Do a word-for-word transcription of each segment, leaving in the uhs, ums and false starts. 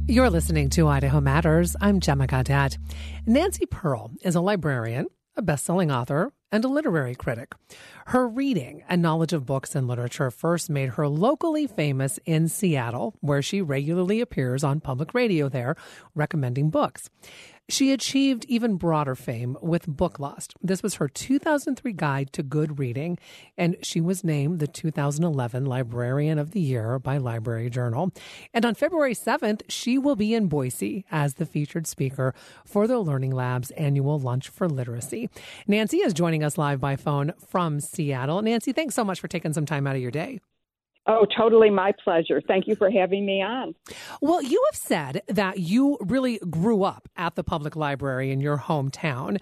You're listening to Idaho Matters. I'm Gemma Gaudette. Nancy Pearl is a librarian, a best-selling author, and a literary critic. Her reading and knowledge of books and literature first made her locally famous in Seattle, where she regularly appears on public radio there, recommending books. She achieved even broader fame with Book Lust. This was her two thousand three guide to good reading, and she was named the two thousand eleven Librarian of the Year by Library Journal. And on February seventh, she will be in Boise as the featured speaker for the Learning Lab's annual Lunch for Literacy. Nancy is joining us live by phone from Seattle. Nancy, thanks so much for taking some time out of your day. Oh, totally my pleasure. Thank you for having me on. Well, you have said that you really grew up at the public library in your hometown.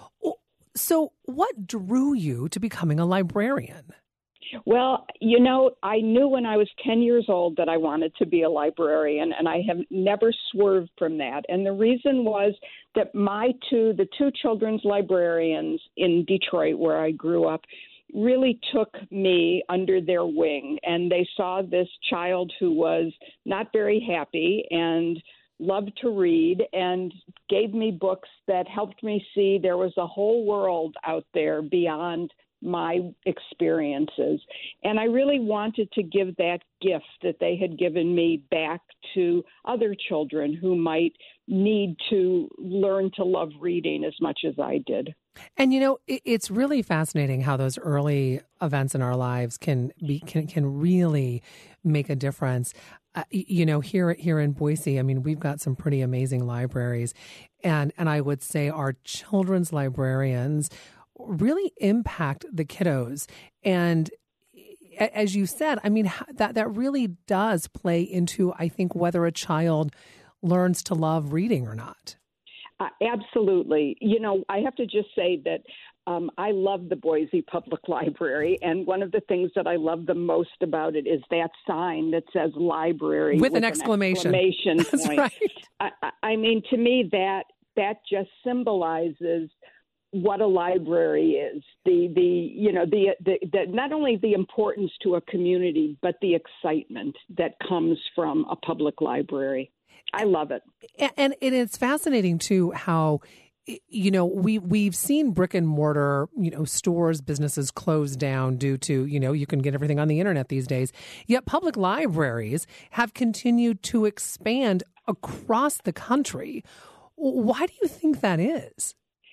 So what drew you to becoming a librarian? Well, you know, I knew when I was ten years old that I wanted to be a librarian, and I have never swerved from that. And the reason was that my two, the two children's librarians in Detroit, where I grew up, really took me under their wing, and they saw this child who was not very happy and loved to read and gave me books that helped me see there was a whole world out there beyond my experiences. And I really wanted to give that gift that they had given me back to other children who might need to learn to love reading as much as I did. And, you know, it's really fascinating how those early events in our lives can be can, can really make a difference. Uh, you know, here here in Boise, I mean, we've got some pretty amazing libraries. And, and I would say our children's librarians really impact the kiddos. And as you said, I mean, that, that really does play into, I think, whether a child learns to love reading or not. Uh, absolutely. You know, I have to just say that um, I love the Boise Public Library, and one of the things that I love the most about it is that sign that says library with, with an, an exclamation, exclamation That's point. Right. I, I mean, to me, that that just symbolizes what a library is. The the you know the, the the not only the importance to a community, but the excitement that comes from a public library. I love it. And, and it's fascinating, too, how, you know, we, we've seen brick and mortar, you know, stores, businesses close down due to, you know, you can get everything on the internet these days. Yet public libraries have continued to expand across the country. Why do you think that is?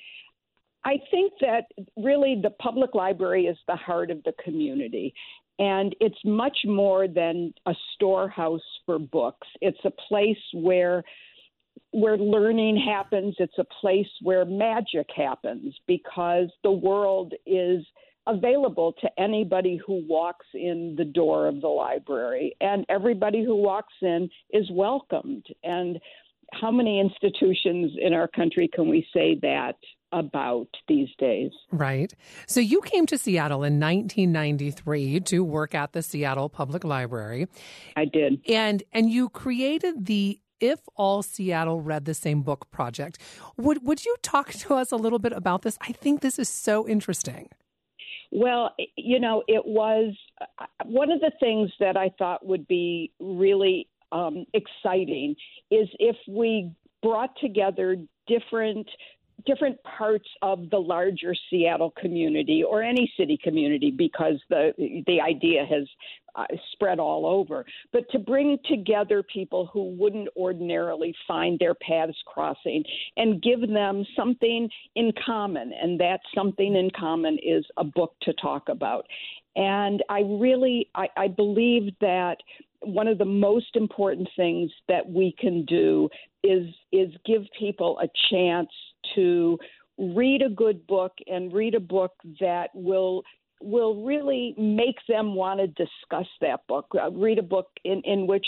I think that really the public library is the heart of the community. And it's much more than a storehouse for books. It's a place where where learning happens. It's a place where magic happens because the world is available to anybody who walks in the door of the library. And everybody who walks in is welcomed. And how many institutions in our country can we say that about these days? Right. So you came to Seattle in nineteen ninety-three to work at the Seattle Public Library. I did. And and you created the If All Seattle Read the Same Book project. Would would you talk to us a little bit about this? I think this is so interesting. Well, you know, it was uh, one of the things that I thought would be really um, exciting is if we brought together different different parts of the larger Seattle community or any city community, because the the idea has uh, spread all over, but to bring together people who wouldn't ordinarily find their paths crossing and give them something in common. And that something in common is a book to talk about. And I really, I, I believe that one of the most important things that we can do is is give people a chance to read a good book and read a book that will will really make them want to discuss that book. Uh, read a book in, in which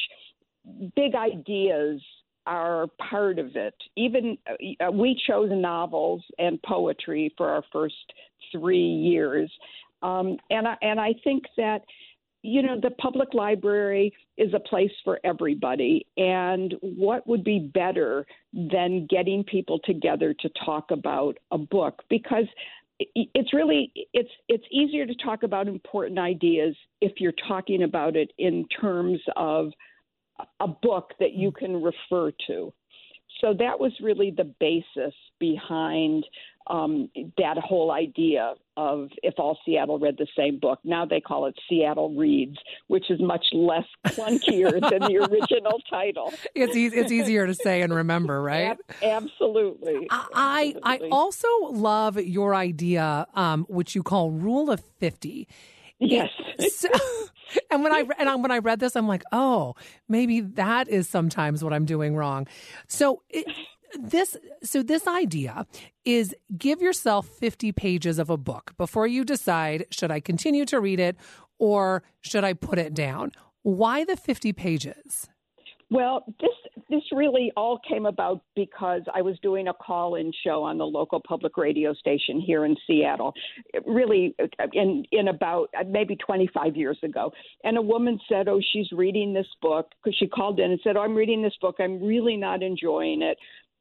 big ideas are part of it. Even uh, we chose novels and poetry for our first three years. Um, and I, and I think that, you know, the public library is a place for everybody. And what would be better than getting people together to talk about a book? Because it's really, it's it's easier to talk about important ideas if you're talking about it in terms of a book that you can refer to. So that was really the basis behind um, that whole idea of if all Seattle read the same book. Now they call it Seattle Reads, which is much less clunkier than the original title. It's e- it's easier to say and remember, right? Ab- absolutely. I absolutely. I also love your idea, um, which you call Rule of fifty. Yes. So, and when I and I, when I read this, I'm like, oh, maybe that is sometimes what I'm doing wrong. So it, this so this idea is give yourself fifty pages of a book before you decide, should I continue to read it or should I put it down? Why the fifty pages? Well, this this really all came about because I was doing a call-in show on the local public radio station here in Seattle, really in in about maybe twenty-five years ago. And a woman said, oh, she's reading this book, because she called in and said, oh, I'm reading this book. I'm really not enjoying it.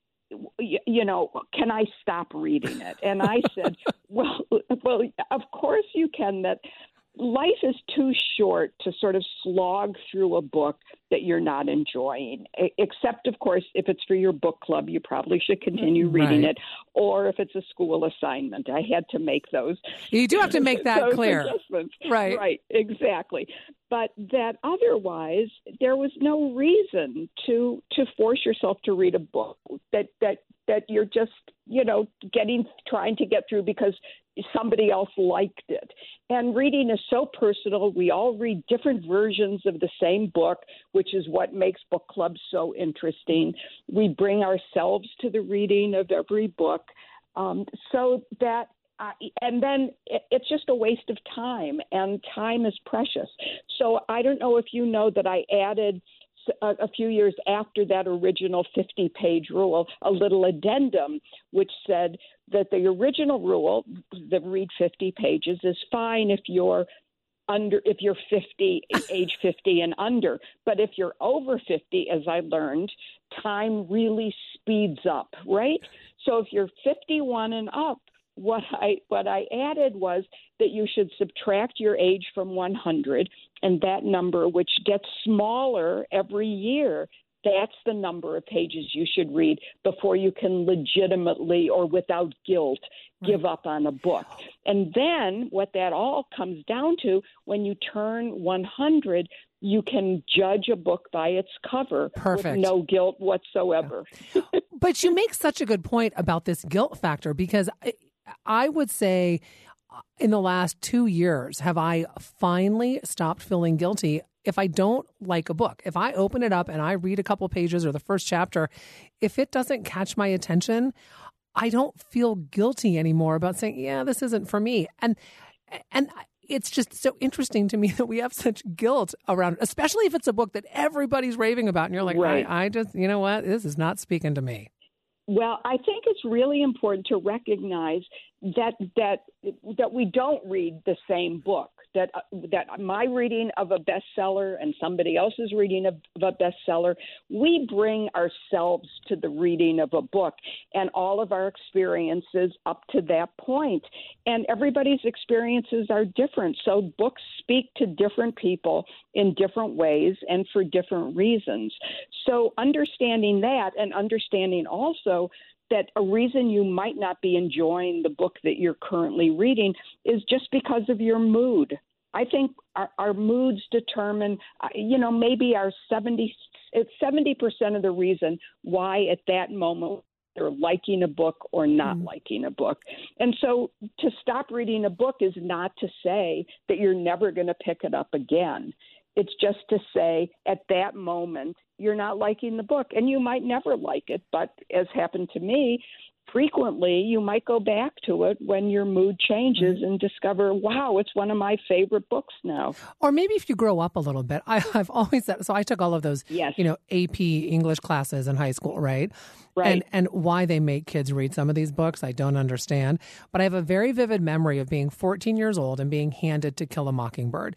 You, you know, can I stop reading it? And I said, well, well, of course you can. That life is too short to sort of slog through a book that you're not enjoying, except, of course, if it's for your book club, you probably should continue reading right. it, or if it's a school assignment. I had to make those. You do have to make that clear. Adjustments. Right. Right, exactly. But that otherwise, there was no reason to to force yourself to read a book that that that you're just, you know, getting, trying to get through because somebody else liked it. And reading is so personal. We all read different versions of the same book, which is what makes book clubs so interesting. We bring ourselves to the reading of every book. Um, so that, uh, and then it, it's just a waste of time, and time is precious. So I don't know if you know that I added A, a few years after that original fifty-page rule, a little addendum, which said that the original rule, the read fifty pages, is fine if you're under, if you're fifty, age fifty and under. But if you're over fifty, as I learned, time really speeds up, right? So if you're fifty-one and up, what I what I added was that you should subtract your age from one hundred, and that number, which gets smaller every year, that's the number of pages you should read before you can legitimately or without guilt give right. up on a book. And then what that all comes down to, when you turn one hundred, you can judge a book by its cover. Perfect. With no guilt whatsoever. Yeah. But you make such a good point about this guilt factor, because I, I would say in the last two years, have I finally stopped feeling guilty if I don't like a book. If I open it up and I read a couple pages or the first chapter, if it doesn't catch my attention, I don't feel guilty anymore about saying, yeah, this isn't for me. And and it's just so interesting to me that we have such guilt around, especially if it's a book that everybody's raving about. And you're like, right. I, I just, you know what, this is not speaking to me. Well, I think it's really important to recognize that that that we don't read the same book. That uh, that my reading of a bestseller and somebody else's reading of, of a bestseller, we bring ourselves to the reading of a book and all of our experiences up to that point. And everybody's experiences are different. So books speak to different people in different ways and for different reasons. So understanding that, and understanding also that a reason you might not be enjoying the book that you're currently reading is just because of your mood. I think our, our moods determine, uh, you know, maybe our seventy, it's seventy percent of the reason why at that moment they're liking a book or not mm. liking a book. And so to stop reading a book is not to say that you're never going to pick it up again. It's just to say at that moment, you're not liking the book, and you might never like it. But as happened to me, frequently you might go back to it when your mood changes and discover, wow, it's one of my favorite books now. Or maybe if you grow up a little bit. I, I've always said, so I took all of those, yes. you know, A P English classes in high school, right? Right. And, and why they make kids read some of these books, I don't understand. But I have a very vivid memory of being fourteen years old and being handed To Kill a Mockingbird.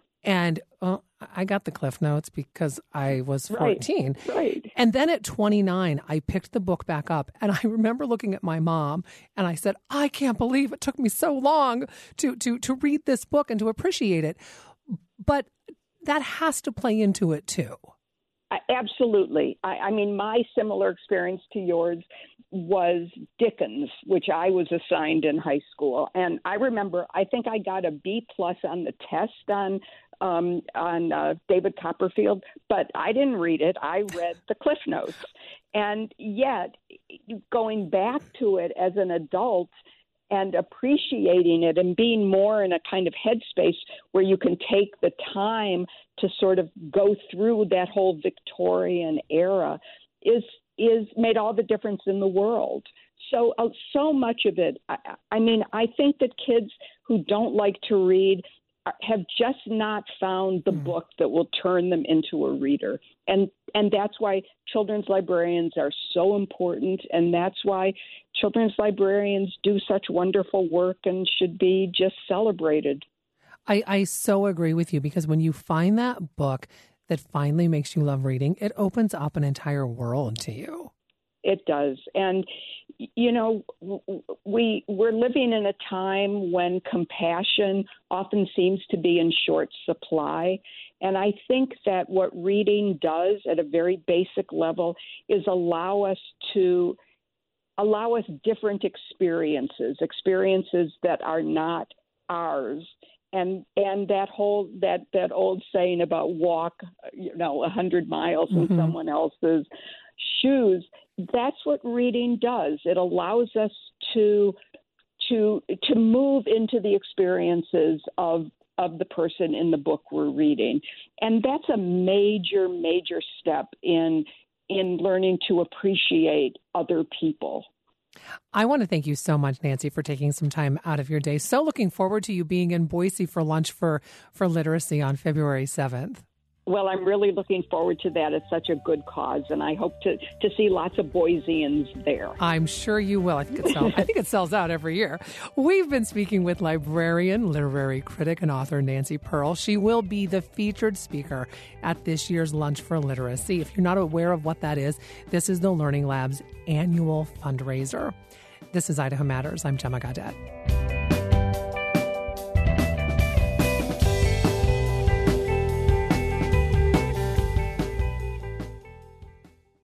And well, I got the Cliff Notes because I was fourteen. Right, right. And then at twenty-nine, I picked the book back up. And I remember looking at my mom and I said, I can't believe it took me so long to, to, to read this book and to appreciate it. But that has to play into it too. Absolutely. I, I mean, my similar experience to yours was Dickens, which I was assigned in high school. And I remember, I think I got a B plus on the test on um, on uh, David Copperfield, but I didn't read it. I read the Cliff Notes. And yet, going back to it as an adult and appreciating it and being more in a kind of headspace where you can take the time to sort of go through that whole Victorian era is is made all the difference in the world. So uh, so much of it, I, I mean, I think that kids who don't like to read have just not found the mm. book that will turn them into a reader. And and that's why children's librarians are so important, and that's why children's librarians do such wonderful work and should be just celebrated. I, I so agree with you, because when you find that book that finally makes you love reading, it opens up an entire world to you. It does. And, you know, we, we're living in a time when compassion often seems to be in short supply. And I think that what reading does at a very basic level is allow us to allow us different experiences, experiences that are not ours. And and that whole that, that old saying about walk, you know, a hundred miles in mm-hmm. someone else's shoes, that's what reading does. It allows us to to to move into the experiences of of the person in the book we're reading. And that's a major, major step in in learning to appreciate other people. I want to thank you so much, Nancy, for taking some time out of your day. So looking forward to you being in Boise for lunch for, for literacy on February seventh. Well, I'm really looking forward to that. It's such a good cause, and I hope to, to see lots of Boiseans there. I'm sure you will. I think it sells, I think it sells out every year. We've been speaking with librarian, literary critic, and author Nancy Pearl. She will be the featured speaker at this year's Lunch for Literacy. If you're not aware of what that is, this is the Learning Lab's annual fundraiser. This is Idaho Matters. I'm Gemma Gaudet.